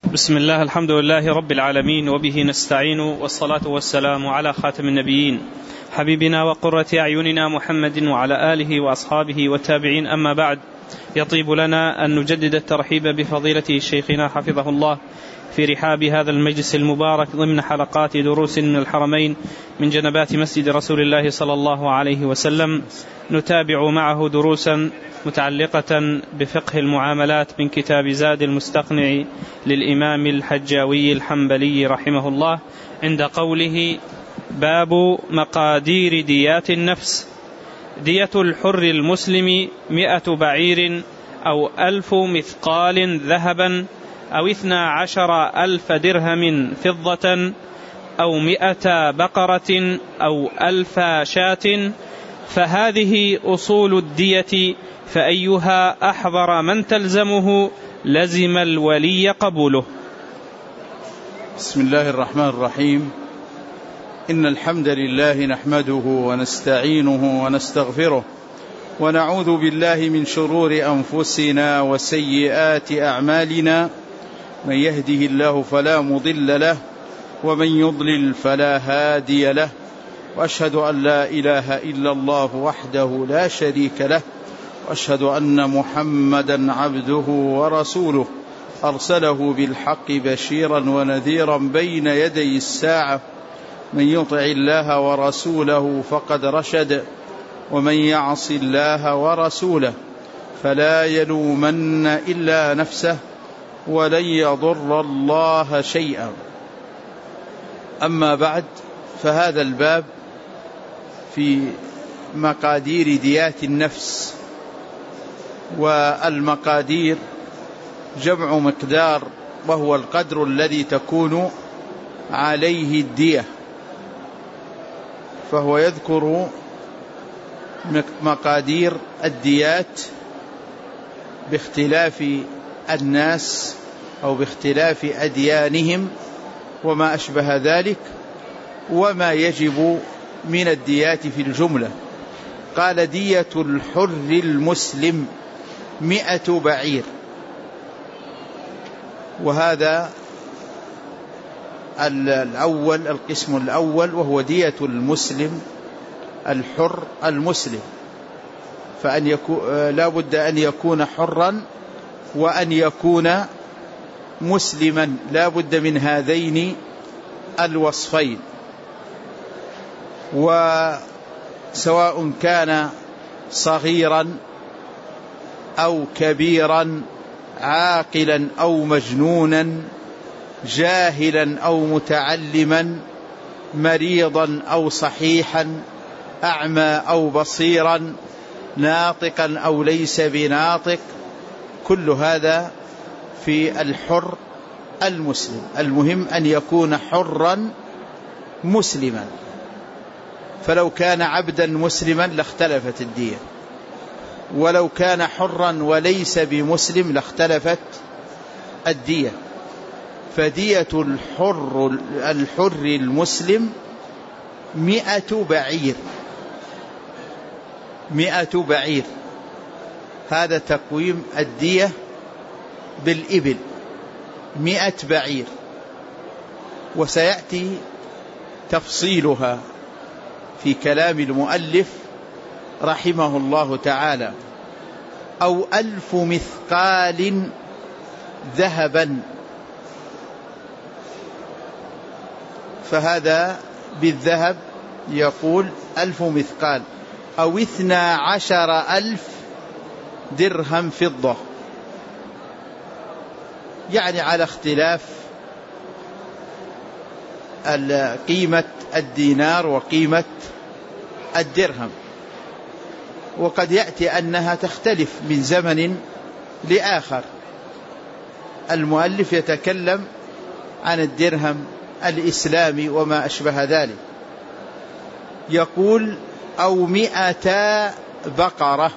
بسم الله، الحمد لله رب العالمين، وبه نستعين، والصلاة والسلام على خاتم النبيين حبيبنا وقرة أعيننا محمد وعلى آله وأصحابه والتابعين. أما بعد، يطيب لنا أن نجدد الترحيب بفضيلة شيخنا حفظه الله في رحاب هذا المجلس المبارك ضمن حلقات دروس من الحرمين من جنبات مسجد رسول الله صلى الله عليه وسلم، نتابع معه دروسا متعلقة بفقه المعاملات من كتاب زاد المستقنع للإمام الحجاوي الحنبلي رحمه الله، عند قوله: باب مقادير ديات النفس. دية الحر المسلم 100 بعير أو 1000 مثقال ذهبا أو 12,000 درهم فضة أو 100 بقرة أو 1000 شاة، فهذه أصول الدية، فأيها أحضر من تلزمه لزم الولي قبوله. بسم الله الرحمن الرحيم. إن الحمد لله نحمده ونستعينه ونستغفره، ونعوذ بالله من شرور أنفسنا وسيئات أعمالنا، من يهده الله فلا مضل له ومن يضلل فلا هادي له، وأشهد أن لا إله إلا الله وحده لا شريك له، وأشهد أن محمدا عبده ورسوله، أرسله بالحق بشيرا ونذيرا بين يدي الساعة، من يطع الله ورسوله فقد رشد، ومن يعص الله ورسوله فلا يلومن إلا نفسه ولن يضر الله شيئا. أما بعد، فهذا الباب في مقادير ديات النفس، والمقادير جمع مقدار، وهو القدر الذي تكون عليه الدية، فهو يذكر مقادير الديات باختلاف الناس أو باختلاف أديانهم وما أشبه ذلك، وما يجب من الديات في الجملة. قال: دية الحر المسلم 100 بعير، وهذا الأول، القسم الأول، وهو دية المسلم الحر المسلم، فأن لا بد أن يكون حرا وأن يكون مسلما، لا بد من هذين الوصفين، وسواء كان صغيرا أو كبيرا، عاقلا أو مجنونا، جاهلا أو متعلما، مريضا أو صحيحا، أعمى أو بصيرا، ناطقا أو ليس بناطق، كل هذا في الحر المسلم. المهم أن يكون حرا مسلما، فلو كان عبدا مسلما لاختلفت الدية، ولو كان حرا وليس بمسلم لاختلفت الدية. فدية الحر المسلم 100 بعير، 100 بعير، هذا تقويم الدية بالإبل، 100 بعير، وسيأتي تفصيلها في كلام المؤلف رحمه الله تعالى. أو 1000 مثقال ذهبا، فهذا بالذهب يقول 1000 مثقال، أو 12,000 درهم فضة، يعني على اختلاف قيمة الدينار وقيمة الدرهم، وقد يأتي أنها تختلف من زمن لآخر. المؤلف يتكلم عن الدرهم الإسلامي وما أشبه ذلك. يقول: أو 100 بقرة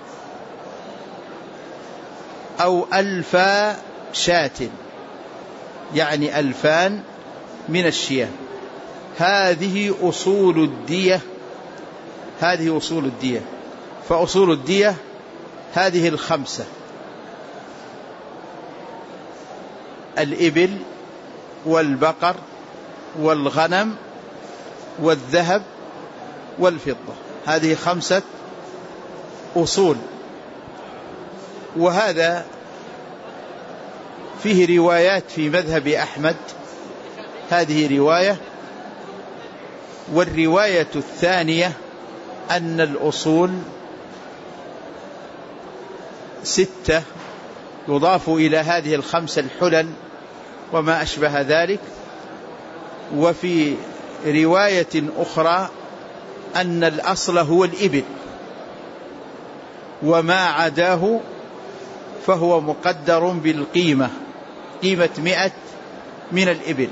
أو 1000 شاة، يعني 2000 من الشياه. هذه أصول الدية، هذه أصول الدية. فأصول الدية هذه 5: الإبل والبقر والغنم والذهب والفضة. هذه 5 أصول. وهذا فيه روايات في مذهب أحمد، هذه رواية. والرواية الثانية أن الأصول 6 يضاف إلى هذه 5 الحلل وما أشبه ذلك. وفي رواية أخرى أن الأصل هو الإبل، وما عداه فهو مقدر بالقيمة، قيمة 100 من الإبل.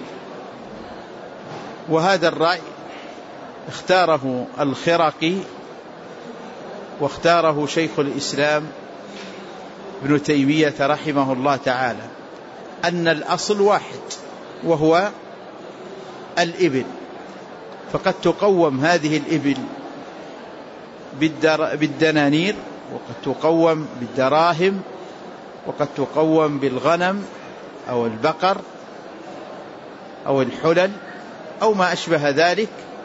وهذا الرأي اختاره الخرقي واختاره شيخ الإسلام ابن تيمية رحمه الله تعالى، أن الأصل واحد وهو الإبل. فقد تقوم هذه الإبل بالدنانير، وقد تقوم بالدراهم، وقد تقوم بالغنم أو البقر أو الحلل أو ما أشبه ذلك.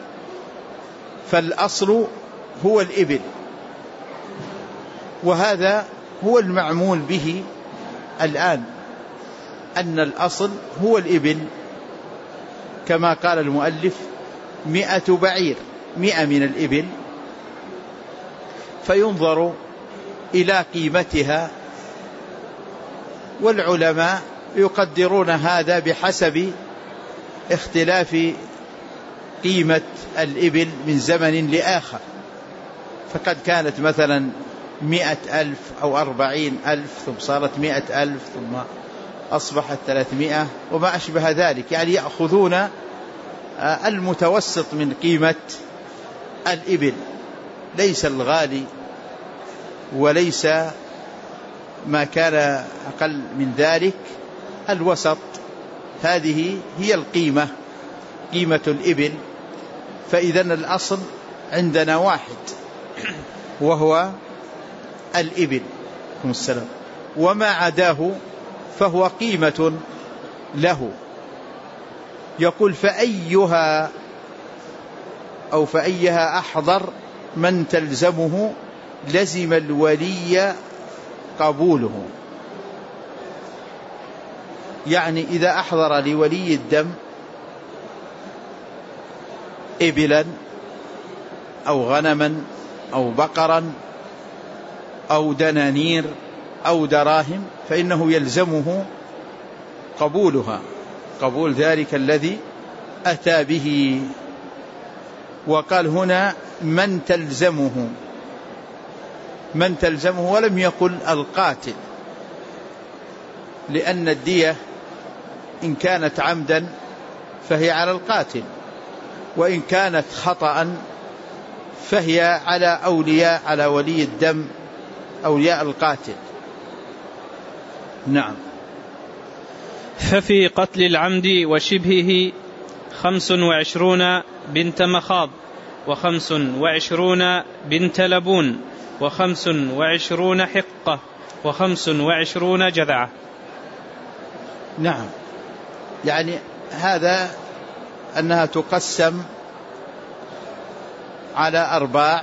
فالأصل هو الإبل، وهذا هو المعمول به الآن، أن الأصل هو الإبل، كما قال المؤلف 100 بعير، 100 من الإبل، فينظر إلى قيمتها. والعلماء يقدرون هذا بحسب اختلاف قيمة الإبل من زمن لآخر، فقد كانت مثلا 100,000 أو 40,000 ثم صارت 100,000 ثم أصبحت 300 وما أشبه ذلك. يعني يأخذون المتوسط من قيمة الإبل، ليس الغالي وليس ما كان أقل من ذلك، الوسط. هذه هي القيمة، قيمة الإبل. فإذن الأصل عندنا واحد وهو الإبل. وما عداه فهو قيمة له. يقول فأيها أحضر من تلزمه لزم الولي قبوله. يعني إذا أحضر لولي الدم إبلا أو غنما أو بقرا أو دنانير أو دراهم فإنه يلزمه قبولها، قبول ذلك الذي أتى به. وقال هنا من تلزمه، من تلزمه، ولم يقل القاتل، لأن الدية إن كانت عمدا فهي على القاتل، وإن كانت خطأ فهي على أولياء، على ولي الدم، أولياء القاتل. نعم. ففي قتل العمد وشبهه 25 بنت مخاض، 25 بنت لبون، 25 حقة، 25 جذعة. نعم. يعني هذا أنها تقسم على 4،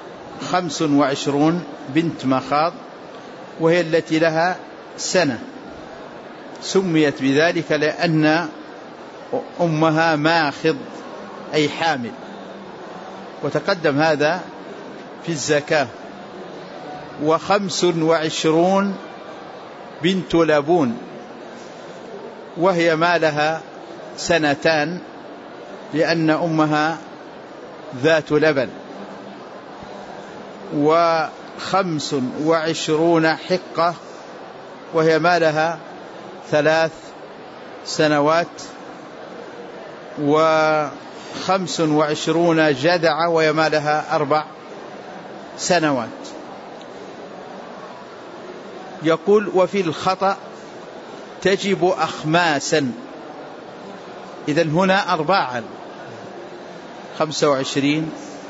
25 بنت مخاض وهي التي لها سنة، سميت بذلك لأن أمها ماخض أي حامل، وتقدم هذا في الزكاة. 25 بنت لبون وهي ما لها 2 سنين لأن أمها ذات لبن. 25 حقة وهي ما لها 3 سنوات. 25 جذعة وهي ما لها 4 سنوات. يقول وفي الخطأ تجب أخماسا. إذن هنا 4، 25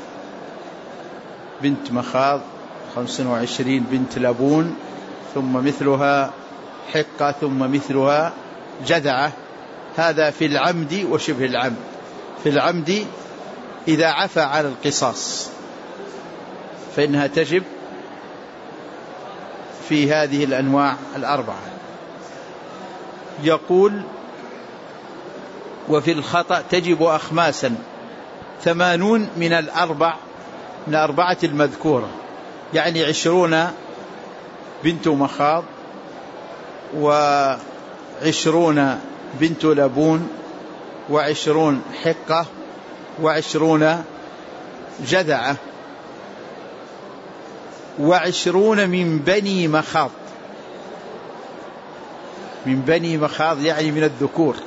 بنت مخاض، 25 بنت لبون، ثم مثلها حقة، ثم مثلها جذعة. هذا في العمد وشبه العمد. في العمد إذا عفى على القصاص فإنها تجب في هذه الأنواع الأربعة. يقول وفي الخطأ تجب أخماسا 80 من الأربعة المذكورة، يعني 20 بنت مخاض، 20 بنت لبون، 20 حقة، 20 جذعة، 20 من بني مخاض. من بني مخاض يعني من الذكور.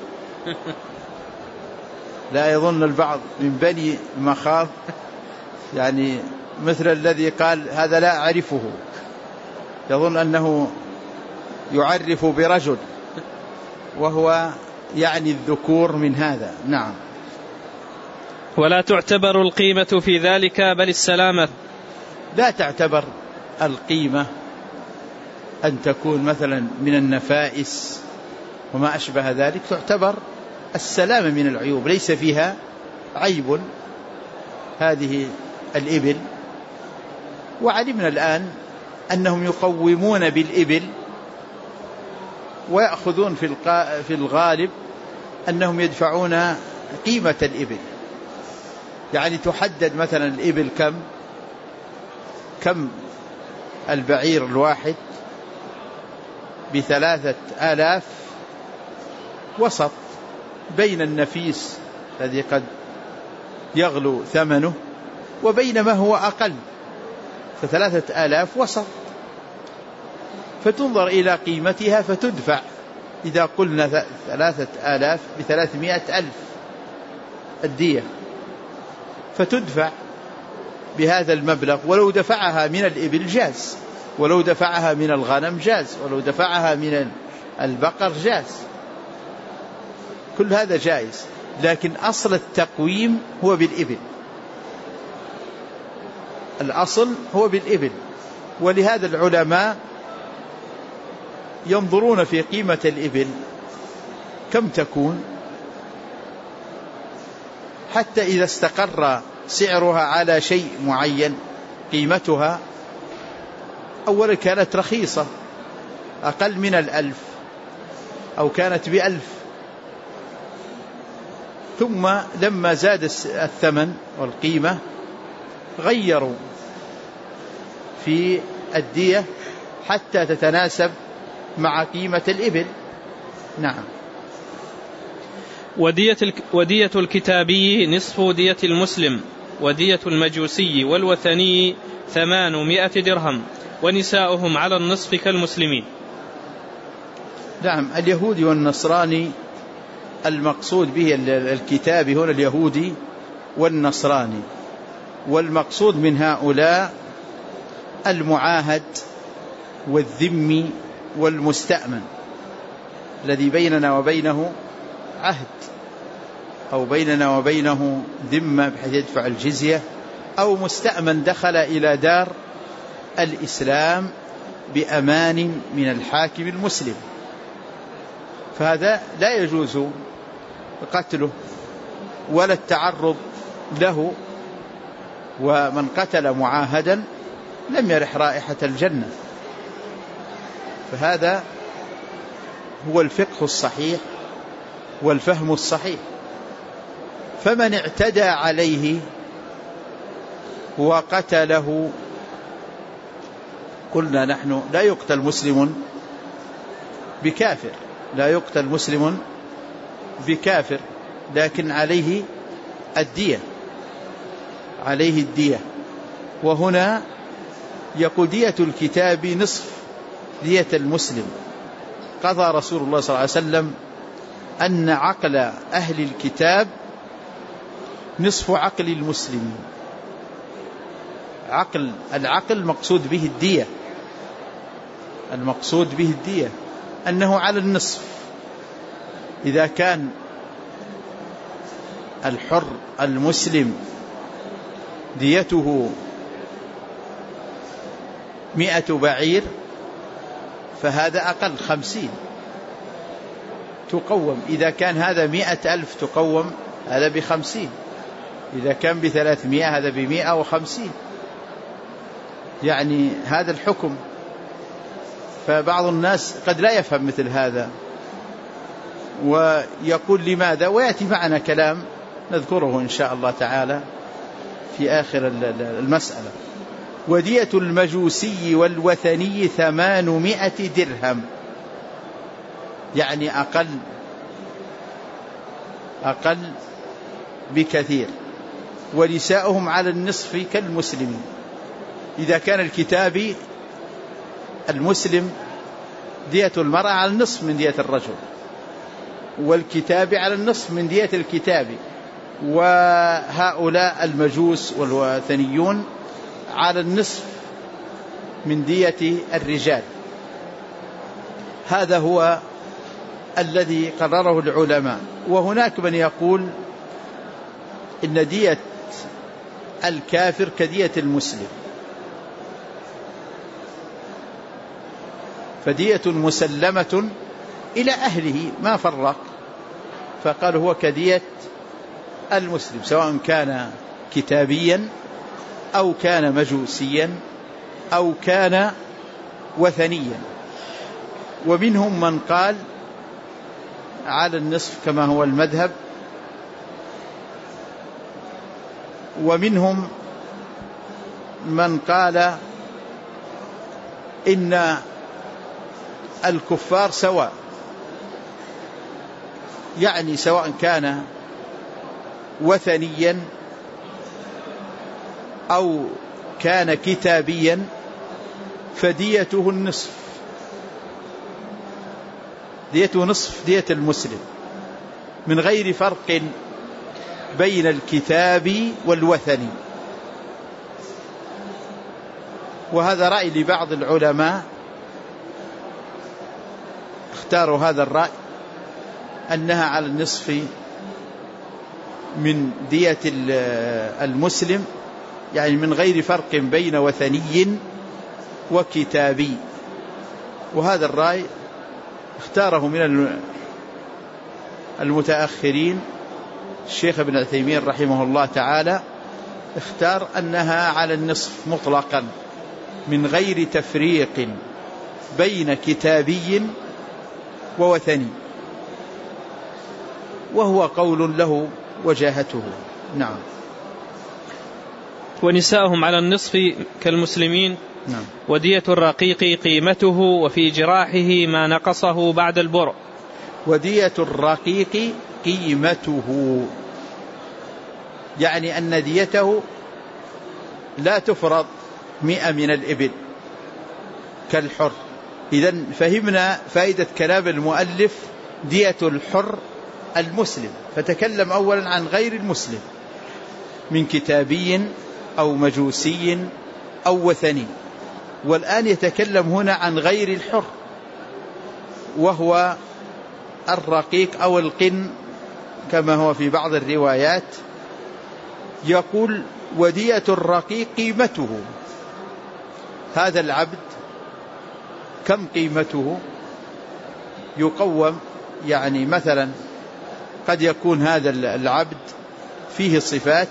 لا يظن البعض من بني مخاض يعني مثل الذي قال هذا لا أعرفه، يظن أنه يعرف برجل وهو يعني الذكور من هذا. نعم. ولا تعتبر القيمة في ذلك بل السلامة. لا تعتبر القيمة أن تكون مثلا من النفائس وما أشبه ذلك، تعتبر السلامة من العيوب، ليس فيها عيب هذه الإبل. وعلمنا الآن أنهم يقومون بالإبل ويأخذون في الغالب أنهم يدفعون قيمة الإبل، يعني تحدد مثلا الإبل كم البعير الواحد ب3,000 وسط بين النفيس الذي قد يغلو ثمنه وبين ما هو أقل، ف3,000 وسط، فتنظر إلى قيمتها فتدفع. إذا قلنا 3,000 ب300,000 الدية، فتدفع بهذا المبلغ، ولو دفعها من الإبل جاز، ولو دفعها من الغنم جاز، ولو دفعها من البقر جاز، كل هذا جائز. لكن أصل التقويم هو بالإبل، الأصل هو بالإبل. ولهذا العلماء ينظرون في قيمة الإبل كم تكون، حتى إذا استقر سعرها على شيء معين قيمتها أولا كانت رخيصة أقل من 1,000 أو كانت ب1,000، ثم لما زاد الثمن والقيمة غيروا في الدية حتى تتناسب مع قيمة الإبل. نعم. ودية الكتابي نصف دية المسلم، ودية المجوسي والوثني 800 درهم، ونساؤهم على النصف كالمسلمين. نعم. اليهودي والنصراني المقصود به الكتابي هنا اليهودي والنصراني، والمقصود من هؤلاء المعاهد والذمي والمستأمن الذي بيننا وبينه عهد، أو بيننا وبينه ذمة بحيث يدفع الجزية، أو مستأمن دخل إلى دار الإسلام بأمان من الحاكم المسلم، فهذا لا يجوز قتله ولا التعرض له، ومن قتل معاهدا لم يرح رائحة الجنة. فهذا هو الفقه الصحيح والفهم الصحيح. فمن اعتدى عليه وقتله، قلنا نحن لا يقتل مسلم بكافر، لا يقتل مسلم بكافر، لكن عليه الدية، عليه الدية. وهنا يقول دية الكتاب نصف دية المسلم. قضى رسول الله صلى الله عليه وسلم أن عقل أهل الكتاب نصف عقل المسلمين. العقل مقصود به الدية، المقصود به الدية أنه على النصف. إذا كان الحر المسلم ديته 100 بعير فهذا أقل 50، تقوم. إذا كان هذا 100,000 تقوم هذا ب50، إذا كان ب300 هذا ب150، يعني هذا الحكم. فبعض الناس قد لا يفهم مثل هذا ويقول لماذا، ويأتي معنا كلام نذكره إن شاء الله تعالى في آخر المسألة. ودية المجوسي والوثني 800 درهم، يعني أقل بكثير. ونساؤهم على النصف كالمسلمين. إذا كان الكتابي المسلم دية المرأة على النصف من دية الرجل، والكتابي على النصف من دية الكتابي، وهؤلاء المجوس والوثنيون على النصف من دية الرجال. هذا هو الذي قرره العلماء. وهناك من يقول إن دية الكافر كدية المسلم، فدية مسلمة إلى أهله، ما فرق، فقال هو كدية المسلم سواء كان كتابيا أو كان مجوسيا أو كان وثنيا. ومنهم من قال على النصف كما هو المذهب، ومنهم من قال إن الكفار سواء، يعني سواء كان وثنيا أو كان كتابيا فديته النصف، ديته نصف دية المسلم، من غير فرق بين الكتاب والوثني. وهذا رأي لبعض العلماء، اختاروا هذا الرأي أنها على النصف من دية المسلم، يعني من غير فرق بين وثني وكتابي. وهذا الرأي اختاره من المتأخرين. الشيخ ابن عثيمين رحمه الله تعالى اختار أنها على النصف مطلقا من غير تفريق بين كتابي ووثني، وهو قول له وجاهته. نعم. ونساؤهم على النصف كالمسلمين. نعم. ودية الرقيق قيمته وفي جراحه ما نقصه بعد البرء. ودية الرقيق قيمته، يعني أن ديته لا تفرض 100 من الإبل كالحر. إذن فهمنا فائدة كلام المؤلف دية الحر المسلم، فتكلم أولا عن غير المسلم من كتابي أو مجوسي أو وثني، والآن يتكلم هنا عن غير الحر وهو الرقيق أو القن كما هو في بعض الروايات. يقول ودية الرقيق قيمته، هذا العبد كم قيمته؟ يقوم، يعني مثلا قد يكون هذا العبد فيه صفات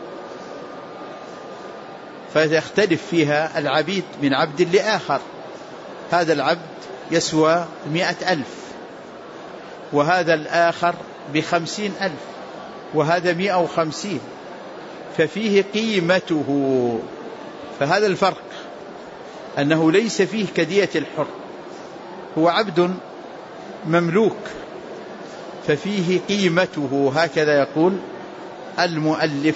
فيختلف فيها العبيد من عبد لآخر. هذا العبد يسوى 100,000 وهذا الآخر ب50,000 وهذا 150، ففيه قيمته. فهذا الفرق، أنه ليس فيه كدية الحر، هو عبد مملوك ففيه قيمته، هكذا يقول المؤلف.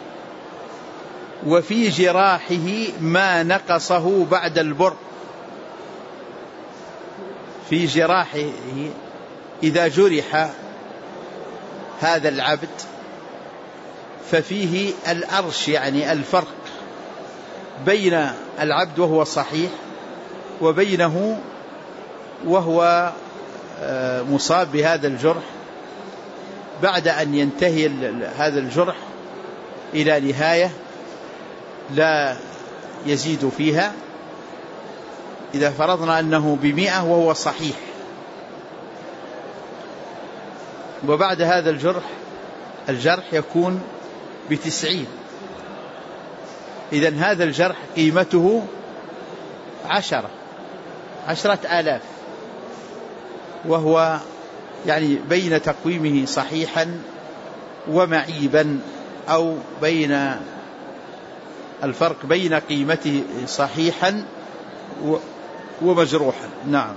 وفي جراحه ما نقصه بعد البر، في جراحه إذا جرح هذا العبد ففيه الأرش، يعني الفرق بين العبد وهو صحيح وبينه وهو مصاب بهذا الجرح بعد أن ينتهي هذا الجرح إلى نهاية لا يزيد فيها. إذا فرضنا أنه ب100 وهو صحيح وبعد هذا الجرح يكون ب90. إذن هذا الجرح قيمته 10,000، وهو يعني بين تقويمه صحيحا ومعيبا، أو بين الفرق بين قيمته صحيحا ومجروحا. نعم.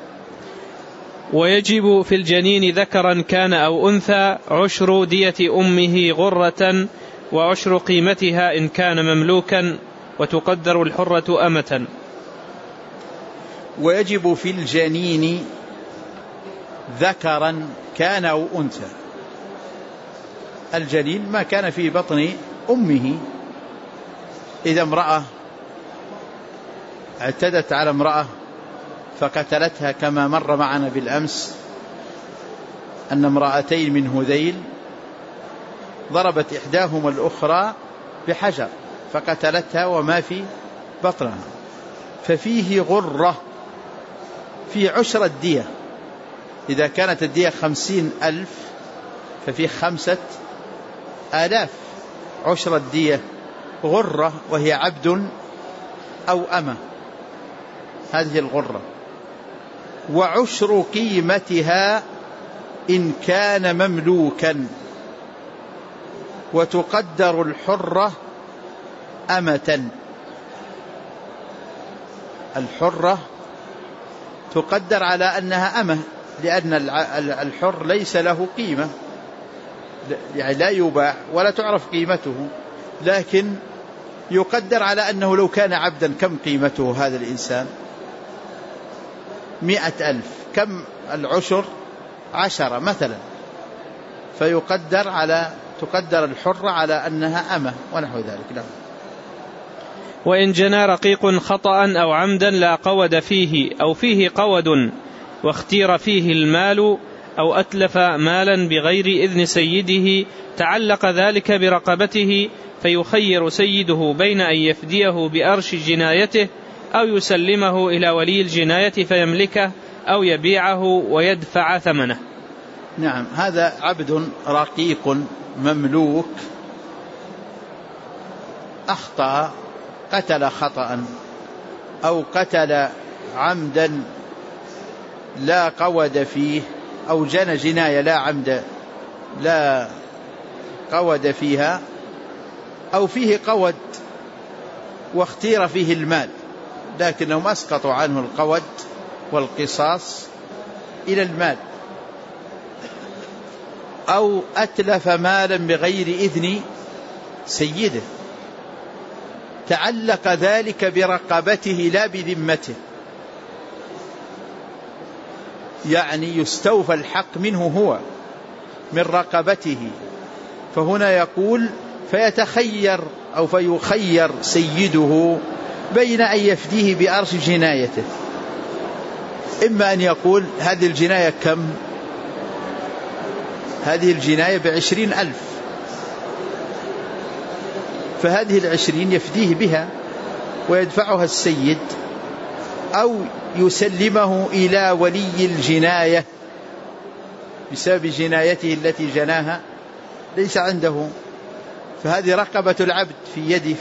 ويجب في الجنين ذكرا كان أو أنثى 10 دية أمه غرة، و10 قيمتها إن كان مملوكا، وتقدر الحرة أمة. ويجب في الجنين ذكرا كان أو أنثى. الجنين ما كان في بطن أمه. إذا امرأة اعتدت على امرأة فقتلتها، كما مر معنا بالأمس أن امرأتين من هذيل ضربت إحداهما الأخرى بحجر فقتلتها وما في بطنها، ففيه غرة، في 10 الدية. إذا كانت الدية 50,000 ففي 5,000. 10 الدية غرة، وهي عبد أو أمة، هذه الغرة. و10 قيمتها إن كان مملوكا، وتقدر الحرة أمة. الحرة تقدر على أنها أمة، لأن الحر ليس له قيمة، يعني لا يباع ولا تعرف قيمته، لكن يقدر على أنه لو كان عبدا كم قيمته هذا الإنسان؟ 100,000. كم العشر؟ 10 مثلا، تقدر الحرة على أنها أمة ونحو ذلك. لا. وإن جنى رقيق خطأ أو عمدا لا قود فيه، أو فيه قود واختير فيه المال، أو أتلف مالا بغير إذن سيده، تعلق ذلك برقبته، فيخير سيده بين أن يفديه بأرش جنايته، أو يسلمه إلى ولي الجناية فيملكه، أو يبيعه ويدفع ثمنه. نعم. هذا عبد رقيق مملوك أخطأ، قتل خطأ أو قتل عمدا لا قود فيه، أو جنى جناية لا عمد لا قود فيها، أو فيه قود واختير فيه المال لكنهم أسقطوا عنه القود والقصاص إلى المال، أو أتلف مالا بغير إذن سيده، تعلق ذلك برقبته لا بذمته، يعني يستوفى الحق منه هو من رقبته. فهنا يقول فيتخير أو فيخير سيده بين أن يفديه بأرش جنايته، إما أن يقول هذه الجناية كم؟ هذه الجناية 20,000، فهذه 20 يفديه بها ويدفعها السيد، أو يسلمه إلى ولي الجناية بسبب جنايته التي جناها ليس عنده، فهذه رقبة العبد في يده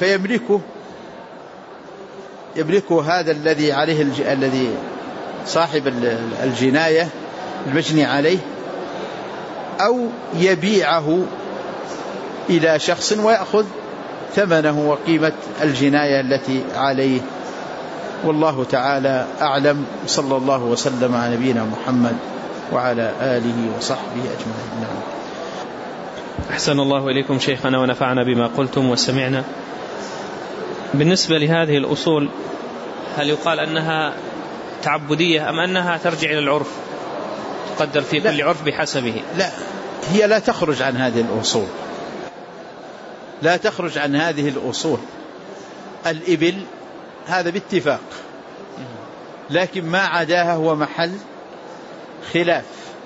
يملكه هذا الذي عليه الذي صاحب الجناية المجني عليه، أو يبيعه إلى شخص ويأخذ ثمنه وقيمة الجناية التي عليه. والله تعالى أعلم. صلى الله وسلم على نبينا محمد وعلى آله وصحبه أجمعين. أحسن الله إليكم شيخنا ونفعنا بما قلتم وسمعنا. بالنسبة لهذه الأصول هل يقال أنها تعبدية أم أنها ترجع إلى العرف، تقدر في كل عرف بحسبه؟ لا، هي لا تخرج عن هذه الأصول، لا تخرج عن هذه الأصول. الإبل هذا باتفاق، لكن ما عداها هو محل خلاف.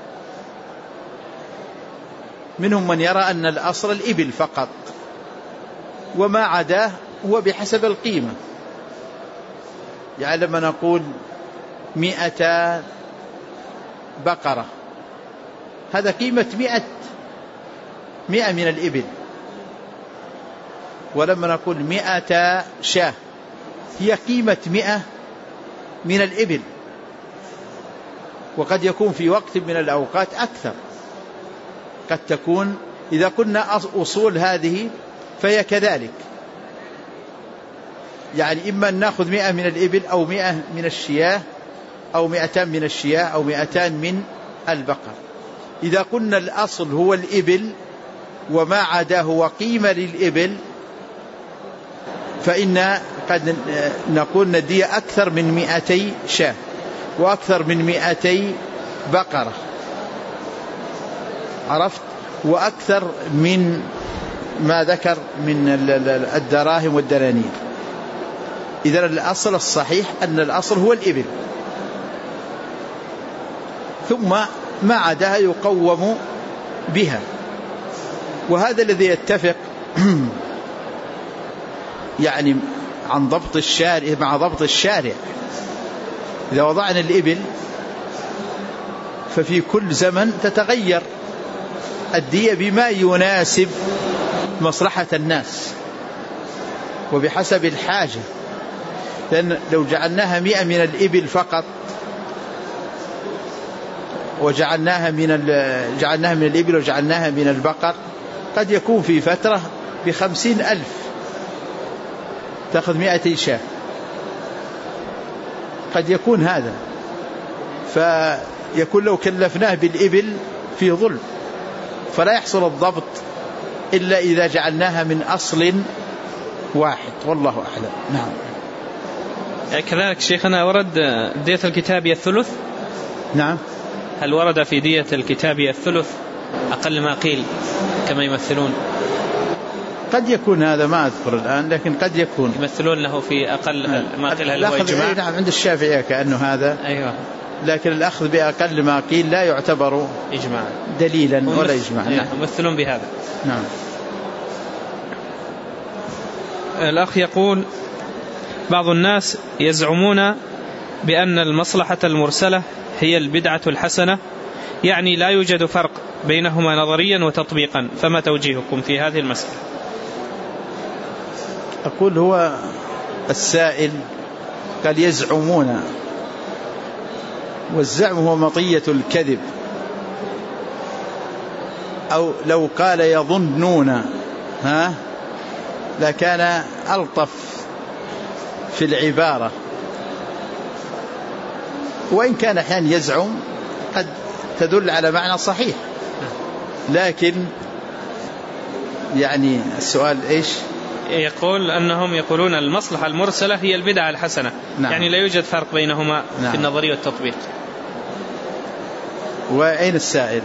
منهم من يرى أن الأصل الإبل فقط، وما عداه هو بحسب القيمة. يعني لما نقول 100 بقرة هذا قيمة 100 من الإبل. ولما نقول 100 شاة هي قيمة 100 من الإبل، وقد يكون في وقت من الأوقات أكثر. قد تكون إذا كنا أصول هذه فهي كذلك، يعني إما أن نأخذ 100 من الإبل أو 100 من الشياه أو 200 من الشياه أو 200 من البقر. إذا قلنا الأصل هو الإبل وما عداه وقيمة للإبل فإن قد نقول الدية أكثر من 200 شاة وأكثر من 200 بقرة، عرفت، وأكثر من ما ذكر من الدراهم والدنانير. إذن الأصل الصحيح أن الأصل هو الإبل، ثم ما عداها يقوم بها. وهذا الذي يتفق يعني عن ضبط الشارع مع ضبط الشارع. إذا وضعنا الإبل ففي كل زمن تتغير الدية بما يناسب مصلحة الناس وبحسب الحاجة. لأن لو جعلناها 100 من الإبل فقط وجعلناها من الإبل وجعلناها من البقر قد يكون في فترة ب50,000 تأخذ 200 شاة، قد يكون هذا. فيكون لو كلفناه بالإبل في ظلم، فلا يحصل الضبط إلا إذا جعلناها من أصل واحد، والله أعلم. نعم. كذلك شيخنا ورد دية الكتابية الثلث؟ نعم. هل ورد في دية الكتابية الثلث أقل ما قيل كما يمثلون؟ قد يكون هذا ما أذكر الآن، لكن قد يكون يمثلون له في أقل ما قيل. هل هو إجماع؟ نعم، عند الشافعية كأنه هذا. أيوة. لكن الأخذ بأقل ما قيل لا يعتبر إجماع دليلا ولا إجماع. نعم. يمثلون بهذا. نعم. الأخ يقول: بعض الناس يزعمون بأن المصلحة المرسلة هي البدعة الحسنة، يعني لا يوجد فرق بينهما نظريا وتطبيقا، فما توجيهكم في هذه المسألة؟ أقول هو السائل قال يزعمون، والزعم هو مطية الكذب، أو لو قال يظنون لكان ألطف في العبارة. وإن كان أحيانا يزعم قد تدل على معنى صحيح، لكن يعني السؤال إيش؟ يقول أنهم يقولون المصلحة المرسلة هي البدعة الحسنة. نعم. يعني لا يوجد فرق بينهما. نعم. في النظرية والتطبيق. وأين السائل؟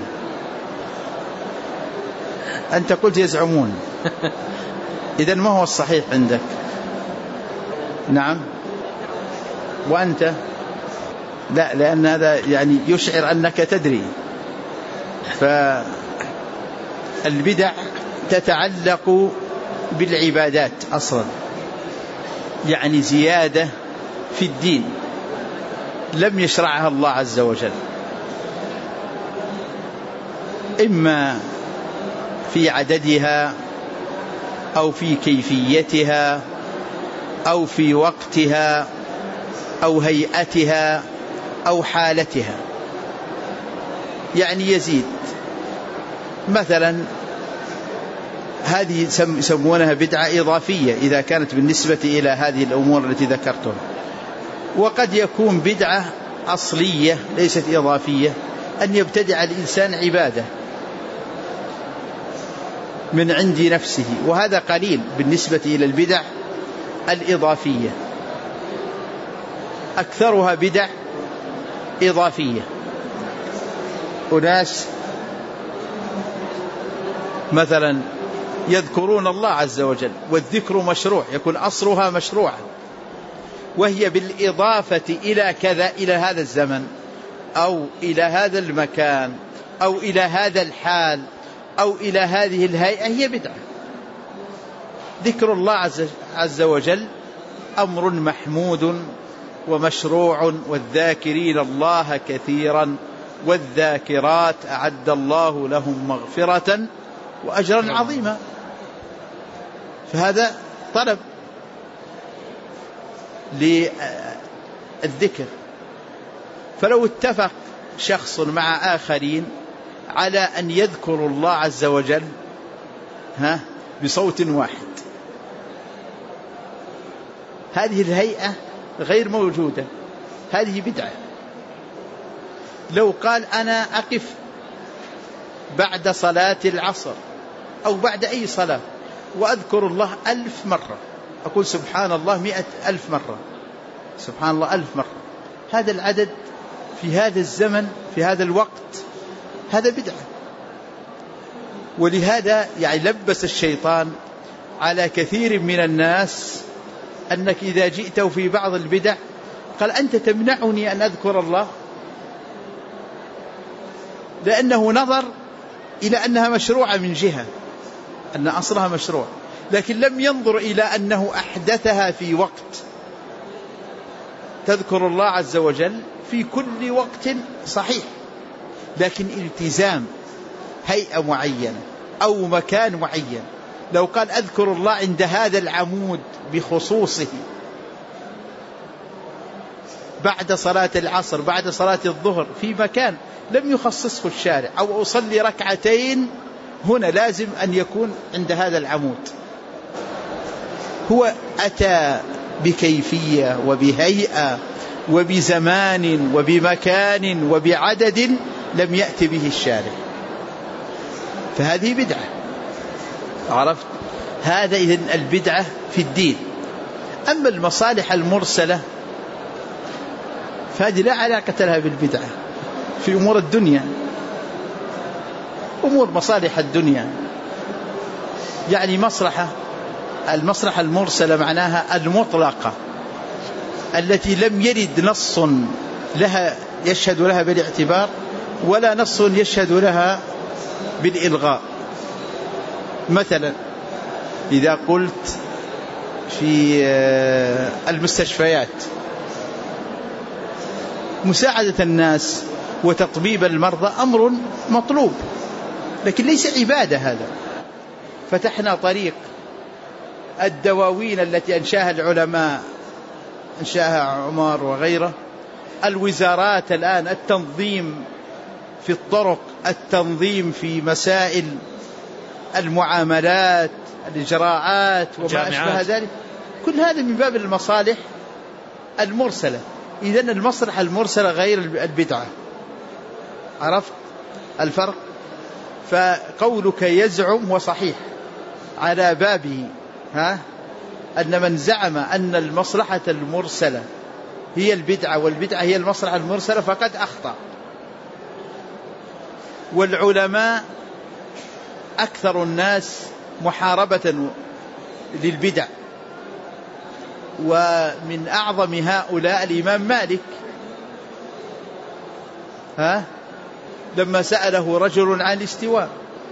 أنت قلت يزعمون إذن ما هو الصحيح عندك؟ نعم. وأنت لا، لأن هذا يعني يشعر أنك تدري. فالبدع تتعلق بالعبادات أصلا، يعني زيادة في الدين لم يشرعها الله عز وجل، إما في عددها أو في كيفيتها أو في وقتها أو هيئتها أو حالتها، يعني يزيد. مثلا هذه يسمونها بدعة إضافية إذا كانت بالنسبة إلى هذه الأمور التي ذكرتها، وقد يكون بدعة أصلية ليست إضافية، أن يبتدع الإنسان عبادة من عند نفسه، وهذا قليل بالنسبة إلى البدع الإضافية. أكثرها بدع إضافية، أناس مثلا يذكرون الله عز وجل والذكر مشروع، يكون أصلها مشروعا، وهي بالإضافة إلى كذا، إلى هذا الزمن أو إلى هذا المكان أو إلى هذا الحال أو إلى هذه الهيئة، هي بدعة. ذكر الله عز وجل أمر محمود ومشروع، والذاكرين الله كثيرا والذاكرات أعد الله لهم مغفرة وأجرا عظيما. فهذا طلب للذكر. فلو اتفق شخص مع آخرين على أن يذكروا الله عز وجل بصوت واحد، هذه الهيئة غير موجودة، هذه بدعة. لو قال أنا أقف بعد صلاة العصر أو بعد أي صلاة وأذكر الله 1000 مرة، أقول سبحان الله 100,000 مرة، سبحان الله 1000 مرة، هذا العدد في هذا الزمن في هذا الوقت هذا بدعة. ولهذا لبس الشيطان على كثير من الناس أنك إذا جئت في بعض البدع قال أنت تمنعني أن أذكر الله، لأنه نظر إلى أنها مشروعة من جهة، أن أصلها مشروع، لكن لم ينظر إلى أنه أحدثها في وقت. تذكر الله عز وجل في كل وقت صحيح، لكن التزام هيئة معينة أو مكان معين. لو قال أذكر الله عند هذا العمود بخصوصه بعد صلاة العصر بعد صلاة الظهر في مكان لم يخصصه الشارع، أو أصلي ركعتين هنا، لازم أن يكون عند هذا العمود. هو أتى بكيفية وبهيئة وبزمان وبمكان وبعدد لم يأتي به الشارع، فهذه بدعة. عرفت؟ هذا إذن البدعة في الدين. أما المصالح المرسلة فهذه لا علاقة لها بالبدعة في أمور الدنيا، أمور مصالح الدنيا. المصلحة المرسلة معناها المطلقة التي لم يرد نص لها يشهد لها بالاعتبار ولا نص يشهد لها بالإلغاء. مثلا إذا قلت في المستشفيات مساعدة الناس وتطبيب المرضى أمر مطلوب، لكن ليس عبادة. هذا فتحنا طريق الدواوين التي أنشاها العلماء، أنشاها عمر وغيره، الوزارات الآن، التنظيم في الطرق، التنظيم في مسائل المعاملات، الإجراءات وما أشبه ذلك، كل هذا من باب المصالح المرسلة. إذن المصلحة المرسلة غير البدعة. عرفت الفرق؟ فقولك يزعم وصحيح على بابه أن من زعم أن المصلحة المرسلة هي البدعة والبدعة هي المصلحة المرسلة فقد أخطأ. والعلماء أكثر الناس محاربة للبدع، ومن أعظم هؤلاء الإمام مالك. لما سأله رجل عن الاستواء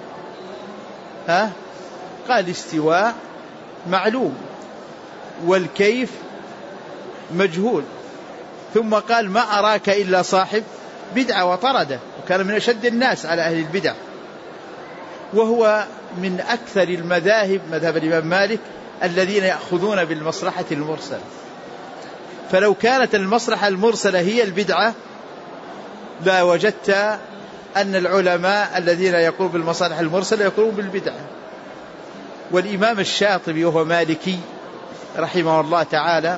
قال الاستواء معلوم والكيف مجهول، ثم قال ما أراك إلا صاحب بدعة وطرده، وكان من أشد الناس على أهل البدع. وهو من أكثر المذاهب مذهب الإمام مالك الذين يأخذون بالمصلحة المرسلة. فلو كانت المصلحة المرسلة هي البدعة لا وجدت أن العلماء الذين يقولون بالمصالح المرسلة يقولون بالبدعة. والإمام الشاطبي وهو مالكي رحمه الله تعالى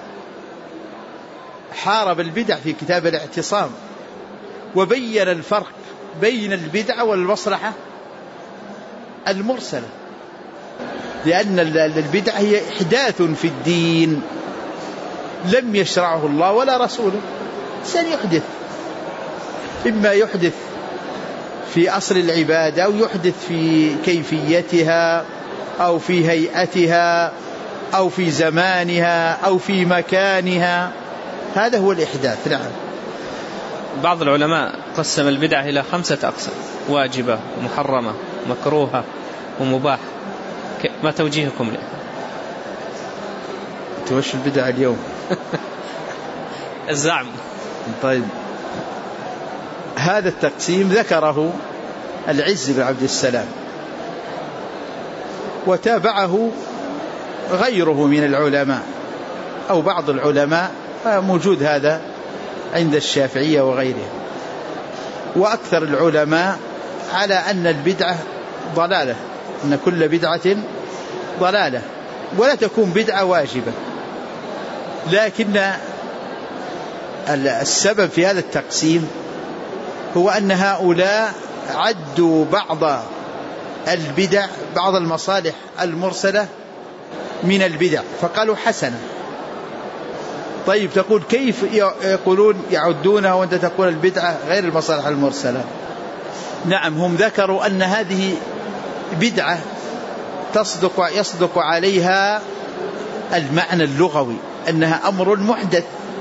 حارب البدع في كتاب الاعتصام، وبين الفرق بين البدعة والمصلحة المرسلة، لأن البدعة هي إحداث في الدين لم يشرعه الله ولا رسوله. سيحدث، إما يحدث في أصل العبادة أو يحدث في كيفيتها أو في هيئتها أو في زمانها أو في مكانها، هذا هو الإحداث. نعم. بعض العلماء قسم البدعة إلى 5 أقسام: واجبة ومحرمة مكروهة ومباح. ما توجيهكم له؟ توش البدع اليوم؟ الزعم. طيب، هذا التقسيم ذكره العز بن عبد السلام، وتابعه غيره من العلماء أو بعض العلماء، موجود هذا عند الشافعية وغيره. وأكثر العلماء على أن البدعة ضلالة، أن كل بدعة ضلالة، ولا تكون بدعة واجبة. لكن السبب في هذا التقسيم هو أن هؤلاء عدوا بعض البدع، بعض المصالح المرسلة من البدع، فقالوا حسنة. طيب تقول كيف يقولون يعدونها وأنت تقول البدعة غير المصالح المرسلة؟ نعم، هم ذكروا أن هذه بدعة يصدق عليها المعنى اللغوي أنها أمر محدث،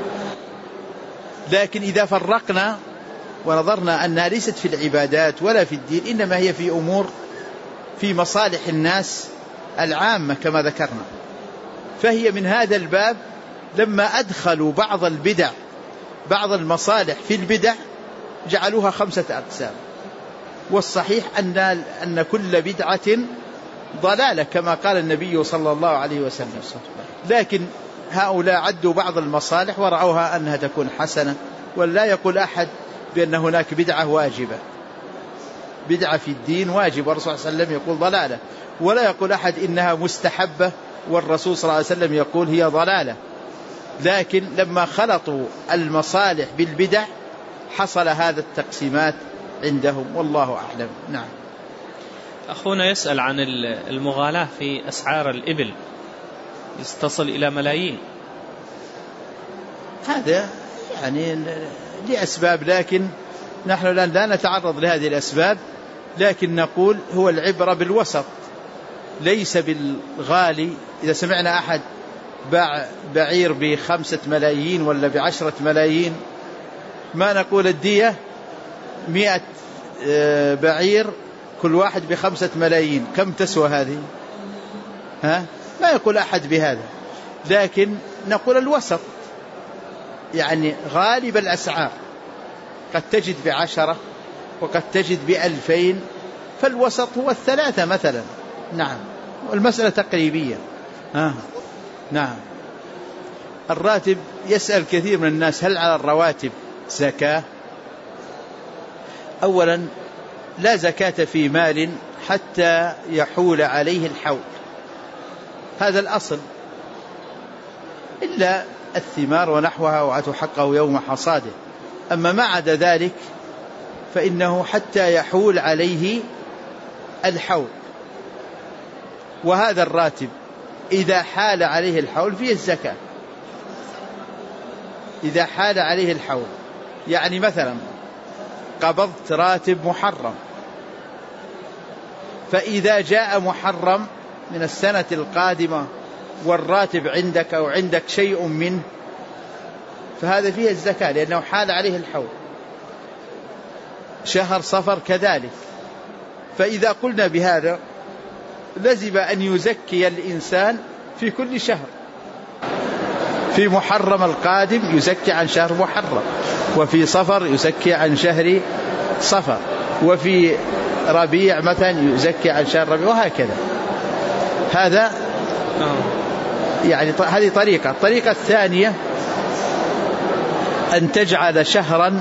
لكن إذا فرقنا ونظرنا أنها ليست في العبادات ولا في الدين، إنما هي في أمور في مصالح الناس العامة كما ذكرنا، فهي من هذا الباب لما أدخلوا بعض البدع بعض المصالح في البدع جعلوها 5 أقسام. والصحيح أن كل بدعة ضلالة كما قال النبي صلى الله عليه وسلم، لكن هؤلاء عدوا بعض المصالح ورأوها أنها تكون حسنة. ولا يقول أحد بأن هناك بدعة واجبة، بدعة في الدين واجب والرسول صلى الله عليه وسلم يقول ضلالة، ولا يقول أحد إنها مستحبة والرسول صلى الله عليه وسلم يقول هي ضلالة. لكن لما خلطوا المصالح بالبدع حصل هذا التقسيمات عندهم، والله أعلم. نعم. أخونا يسأل عن المغالاة في أسعار الإبل، تصل إلى ملايين. هذا يعني لأسباب، لكن نحن الآن لا نتعرض لهذه الأسباب، لكن نقول هو العبرة بالوسط ليس بالغالي. إذا سمعنا أحد باع بعير ب5 ملايين ولا ب10 ملايين، ما نقول الدية 100 بعير كل واحد ب5 ملايين، كم تسوى هذه؟ ما يقول أحد بهذا، لكن نقول الوسط، يعني غالب الأسعار قد تجد ب10 وقد تجد ب2000، فالوسط هو 3 مثلا. نعم، والمسألة تقريبية. نعم. الراتب، يسأل كثير من الناس هل على الرواتب زكاة؟ أولا لا زكاة في مال حتى يحول عليه الحول، هذا الأصل، إلا الثمار ونحوها وتحقه يوم حصاده. أما ما عدا ذلك فإنه حتى يحول عليه الحول. وهذا الراتب إذا حال عليه الحول فيه الزكاة، إذا حال عليه الحول. يعني مثلا قبضت راتب محرم، فإذا جاء محرم من السنة القادمة والراتب عندك أو عندك شيء منه، فهذا فيه الزكاة لأنه حال عليه الحول. شهر صفر كذلك. فإذا قلنا بهذا لزم أن يزكي الإنسان في كل شهر. في محرم القادم يزكي عن شهر محرم، وفي صفر يزكي عن شهر صفر، وفي ربيع مثلا يزكي عن شهر ربيع، وهكذا. هذا يعني هذه طريقة. الطريقة الثانية أن تجعل شهرا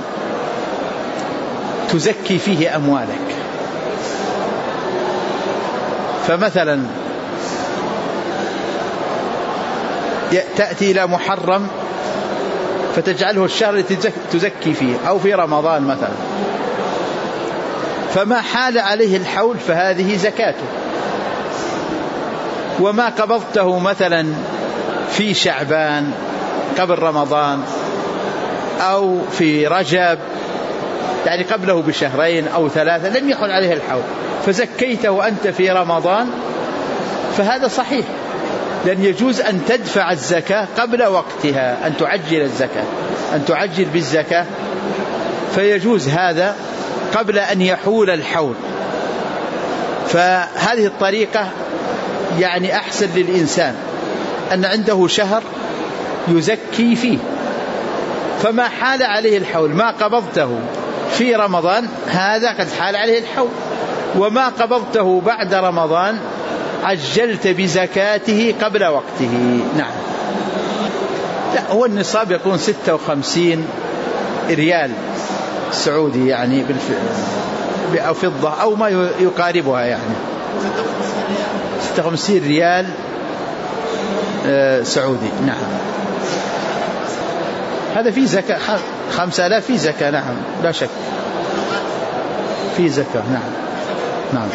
تزكي فيه أموالك. فمثلا تأتي إلى محرم فتجعله الشهر الذي تزكي فيه، أو في رمضان مثلا، فما حال عليه الحول فهذه زكاته. وما قبضته مثلا في شعبان قبل رمضان أو في رجب، يعني قبله بشهرين أو 3، لم يحل عليه الحول، فزكيته أنت في رمضان، فهذا صحيح، لأن يجوز أن تدفع الزكاة قبل وقتها، أن تعجل الزكاة، أن تعجل بالزكاة، فيجوز هذا قبل أن يحول الحول. فهذه الطريقة يعني أحسن للإنسان، أن عنده شهر يزكي فيه، فما حال عليه الحول ما قبضته في رمضان هذا قد حال عليه الحول. وما قبضته بعد رمضان عجلت بزكاته قبل وقته. نعم. لا، هو النصاب يكون 56 ريال سعودي يعني أو فضة أو ما يقاربها يعني 56 ريال سعودي. نعم. هذا في زكاة 5000 في زكاة. نعم لا شك في زكاة. نعم نعم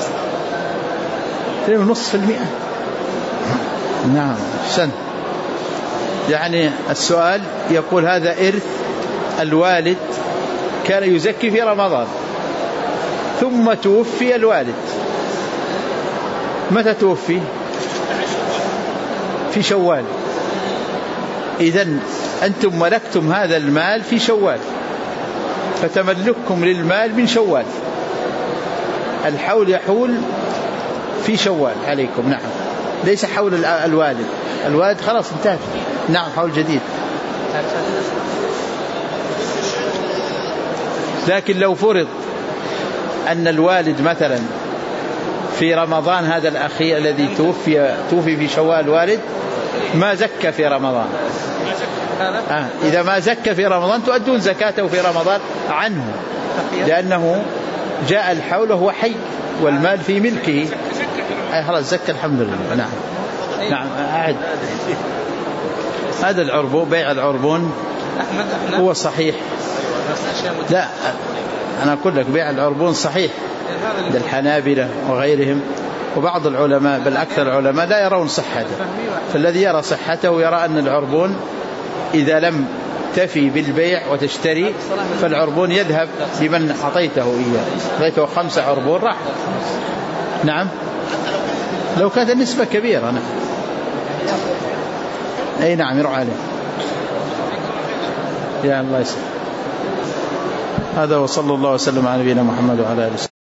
2.5%. نعم سنة. يعني السؤال يقول هذا إرث الوالد كان يزكي في رمضان ثم توفي الوالد. متى توفي؟ في شوال. إذن أنتم ملكتم هذا المال في شوال، فتملككم للمال من شوال. الحول يحول في شوال عليكم. نعم ليس حول الوالد. الوالد خلاص انتهت. نعم حول جديد. لكن لو فرض أن الوالد مثلا في رمضان هذا الأخير الذي توفي في شوال الوالد ما زكى في رمضان، إذا ما زكى في رمضان تؤدون زكاته في رمضان عنه، لأنه جاء الحول وهو حي والمال في ملكه. خلاص زكى الحمد لله. نعم نعم. أعد. هذا العربون، بيع العربون هو صحيح. لا أنا أقول لك بيع العربون صحيح للحنابلة وغيرهم، وبعض العلماء بل أكثر العلماء لا يرون صحته. فالذي يرى صحته يرى أن العربون إذا لم تفي بالبيع وتشتري فالعربون يذهب لمن أعطيته إياه. أعطيته 5 عربون راح. نعم لو كانت النسبة كبيرة. نعم أي نعم يروح عليه. يا الله يسلم. هذا وصلى الله وسلم على نبينا محمد وعلى آله وسلم.